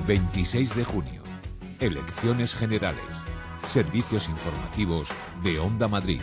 26 de junio. Elecciones generales. Servicios informativos de Onda Madrid.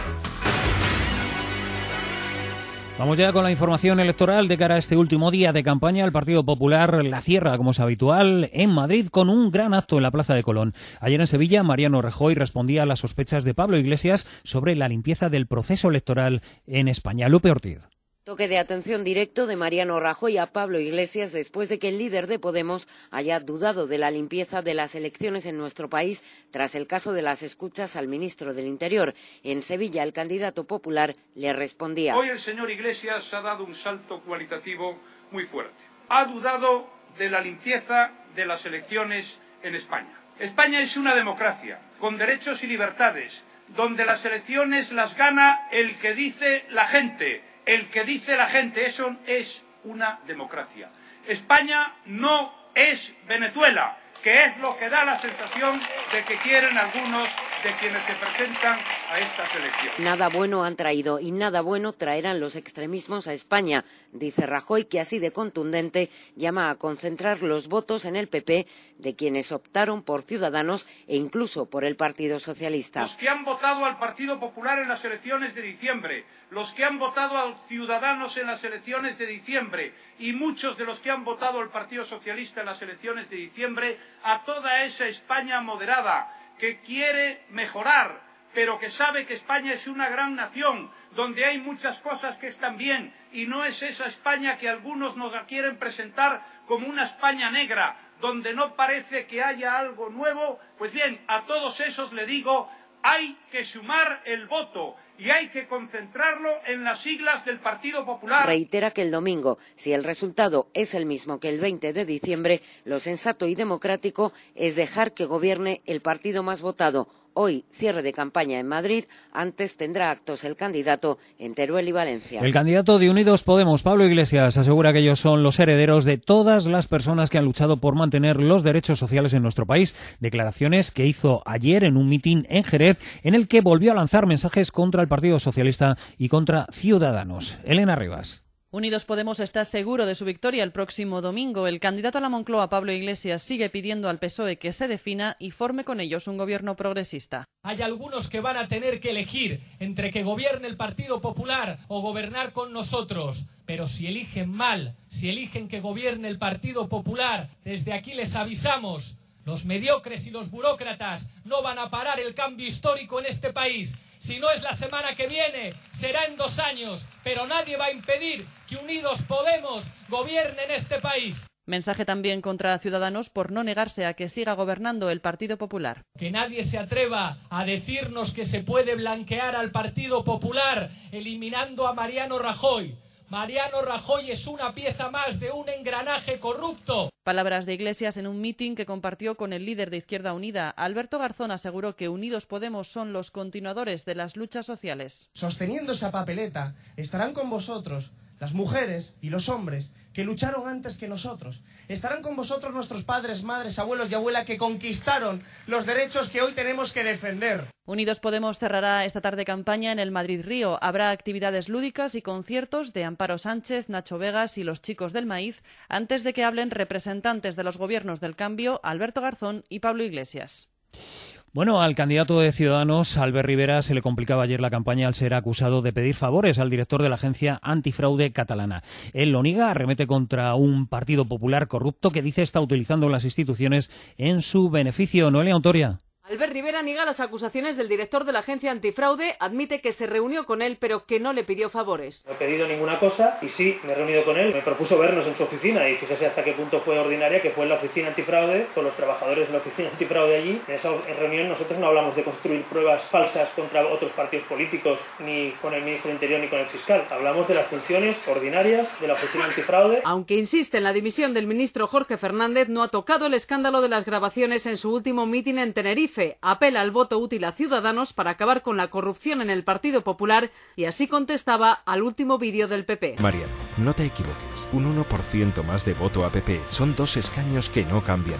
Vamos ya con la información electoral de cara a este último día de campaña. El Partido Popular la cierra, como es habitual, en Madrid con un gran acto en la Plaza de Colón. Ayer en Sevilla, Mariano Rajoy respondía a las sospechas de Pablo Iglesias sobre la limpieza del proceso electoral en España. Lupe Ortiz. Toque de atención directo de Mariano Rajoy a Pablo Iglesias después de que el líder de Podemos haya dudado de la limpieza de las elecciones en nuestro país tras el caso de las escuchas al ministro del Interior. En Sevilla, el candidato popular le respondía. Hoy el señor Iglesias ha dado un salto cualitativo muy fuerte. Ha dudado de la limpieza de las elecciones en España. España es una democracia con derechos y libertades, donde las elecciones las gana el que dice la gente. El que dice la gente, eso es una democracia. España no es Venezuela, que es lo que da la sensación de que quieren algunos de quienes se presentan a estas elecciones. Nada bueno han traído y nada bueno traerán los extremismos a España, dice Rajoy, que así de contundente llama a concentrar los votos en el PP de quienes optaron por Ciudadanos e incluso por el Partido Socialista. Los que han votado al Partido Popular en las elecciones de diciembre, los que han votado a Ciudadanos en las elecciones de diciembre y muchos de los que han votado al Partido Socialista en las elecciones de diciembre, a toda esa España moderada que quiere mejorar, pero que sabe que España es una gran nación, donde hay muchas cosas que están bien, y no es esa España que algunos nos la quieren presentar como una España negra, donde no parece que haya algo nuevo. Pues bien, a todos esos le digo, hay que sumar el voto y hay que concentrarlo en las siglas del Partido Popular. Reitera que el domingo, si el resultado es el mismo que el 20 de diciembre, lo sensato y democrático es dejar que gobierne el partido más votado. Hoy, cierre de campaña en Madrid, antes tendrá actos el candidato en Teruel y Valencia. El candidato de Unidos Podemos, Pablo Iglesias, asegura que ellos son los herederos de todas las personas que han luchado por mantener los derechos sociales en nuestro país. Declaraciones que hizo ayer en un mitin en Jerez, en el que volvió a lanzar mensajes contra el Partido Socialista y contra Ciudadanos. Elena Rivas. Unidos Podemos está seguro de su victoria el próximo domingo. El candidato a la Moncloa, Pablo Iglesias, sigue pidiendo al PSOE que se defina y forme con ellos un gobierno progresista. Hay algunos que van a tener que elegir entre que gobierne el Partido Popular o gobernar con nosotros. Pero si eligen mal, si eligen que gobierne el Partido Popular, desde aquí les avisamos. Los mediocres y los burócratas no van a parar el cambio histórico en este país. Si no es la semana que viene, será en 2 años, pero nadie va a impedir que Unidos Podemos gobierne en este país. Mensaje también contra Ciudadanos por no negarse a que siga gobernando el Partido Popular. Que nadie se atreva a decirnos que se puede blanquear al Partido Popular eliminando a Mariano Rajoy. Mariano Rajoy es una pieza más de un engranaje corrupto. Palabras de Iglesias en un mitin que compartió con el líder de Izquierda Unida. Alberto Garzón aseguró que Unidos Podemos son los continuadores de las luchas sociales. Sosteniendo esa papeleta estarán con vosotros las mujeres y los hombres que lucharon antes que nosotros. Estarán con vosotros nuestros padres, madres, abuelos y abuelas que conquistaron los derechos que hoy tenemos que defender. Unidos Podemos cerrará esta tarde campaña en el Madrid Río. Habrá actividades lúdicas y conciertos de Amparo Sánchez, Nacho Vegas y los Chicos del Maíz, antes de que hablen representantes de los gobiernos del cambio, Alberto Garzón y Pablo Iglesias. Bueno, al candidato de Ciudadanos, Albert Rivera, se le complicaba ayer la campaña al ser acusado de pedir favores al director de la agencia antifraude catalana. Él lo niega, arremete contra un Partido Popular corrupto que dice está utilizando las instituciones en su beneficio. Noelia Ontoria. Albert Rivera niega las acusaciones del director de la agencia antifraude, admite que se reunió con él, pero que no le pidió favores. No he pedido ninguna cosa y sí, me he reunido con él. Me propuso vernos en su oficina y fíjese hasta qué punto fue ordinaria, que fue en la oficina antifraude, con los trabajadores de la oficina antifraude allí. En esa reunión nosotros no hablamos de construir pruebas falsas contra otros partidos políticos, ni con el ministro de Interior ni con el fiscal. Hablamos de las funciones ordinarias de la oficina antifraude. Aunque insiste en la dimisión del ministro Jorge Fernández, no ha tocado el escándalo de las grabaciones en su último mitin en Tenerife. Apela al voto útil a Ciudadanos para acabar con la corrupción en el Partido Popular y así contestaba al último vídeo del PP. Mariano, no te equivoques. Un 1% más de voto a PP son 2 escaños que no cambian nada.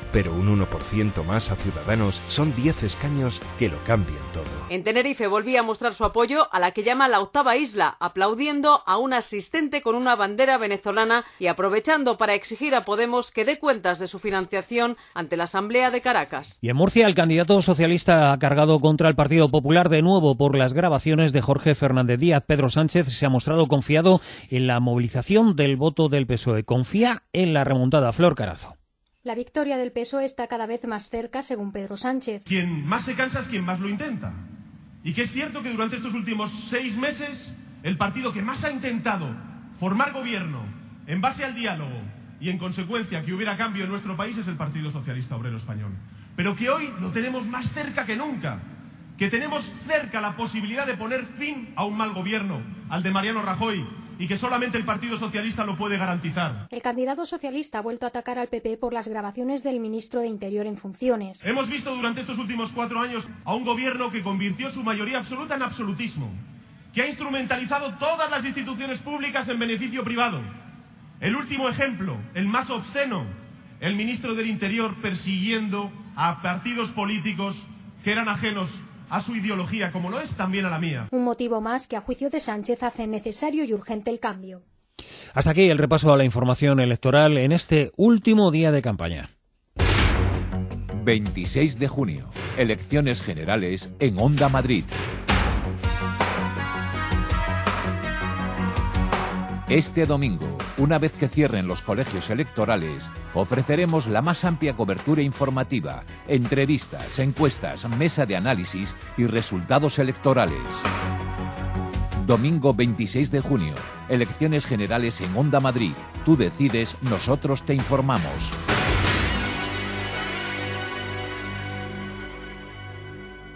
pero un 1% más a Ciudadanos son 10 escaños que lo cambian todo. En Tenerife volvía a mostrar su apoyo a la que llama la octava isla, aplaudiendo a un asistente con una bandera venezolana y aprovechando para exigir a Podemos que dé cuentas de su financiación ante la Asamblea de Caracas. Y en Murcia, el candidato socialista ha cargado contra el Partido Popular de nuevo por las grabaciones de Jorge Fernández Díaz. Pedro Sánchez se ha mostrado confiado en la movilización del voto del PSOE. Confía en la remontada. Flor Carazo. La victoria del PSOE está cada vez más cerca, según Pedro Sánchez. Quien más se cansa es quien más lo intenta. Y que es cierto que durante estos últimos 6 meses, el partido que más ha intentado formar gobierno en base al diálogo y en consecuencia que hubiera cambio en nuestro país es el Partido Socialista Obrero Español. Pero que hoy lo tenemos más cerca que nunca. Que tenemos cerca la posibilidad de poner fin a un mal gobierno, al de Mariano Rajoy, y que solamente el Partido Socialista lo puede garantizar. El candidato socialista ha vuelto a atacar al PP por las grabaciones del ministro de Interior en funciones. Hemos visto durante estos últimos 4 años a un gobierno que convirtió su mayoría absoluta en absolutismo, que ha instrumentalizado todas las instituciones públicas en beneficio privado. El último ejemplo, el más obsceno, el ministro del Interior persiguiendo a partidos políticos que eran ajenos a su ideología, como lo es también a la mía. Un motivo más que a juicio de Sánchez hace necesario y urgente el cambio. Hasta aquí el repaso a la información electoral en este último día de campaña. 26 de junio, elecciones generales en Onda Madrid. Este domingo, una vez que cierren los colegios electorales, ofreceremos la más amplia cobertura informativa, entrevistas, encuestas, mesa de análisis y resultados electorales. Domingo 26 de junio, elecciones generales en Onda Madrid. Tú decides, nosotros te informamos.